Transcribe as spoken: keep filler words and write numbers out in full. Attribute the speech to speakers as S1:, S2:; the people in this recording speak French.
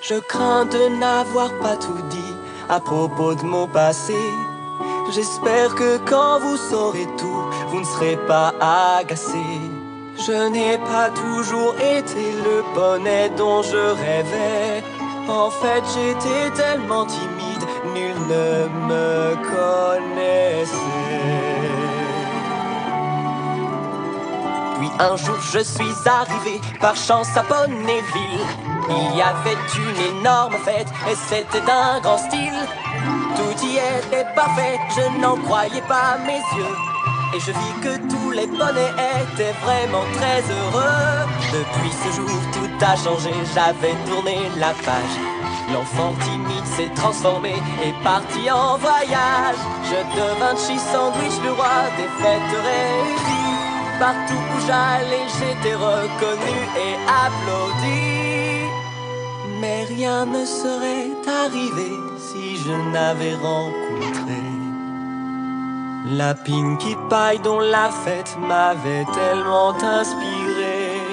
S1: Je crains de n'avoir pas tout dit à propos de mon passé. J'espère que quand vous saurez tout, vous ne serez pas agacé. Je n'ai pas toujours été le bonnet dont je rêvais. En fait, j'étais tellement timide, nul ne me connaissait. Puis un jour je suis arrivé par chance à Bonnéville. Il y avait une énorme fête et c'était d'un grand style. Tout y était parfait, je n'en croyais pas mes yeux. Et je vis que tous les bonnets étaient vraiment très heureux. Depuis ce jour tout a changé, j'avais tourné la page. L'enfant timide s'est transformé et parti en voyage. Je devins Cheese Sandwich, le roi des fêtes réunies. Partout où j'allais, j'étais reconnu et applaudi. Mais rien ne serait arrivé si je n'avais rencontré la Pinkie Pie dont la fête m'avait tellement inspiré.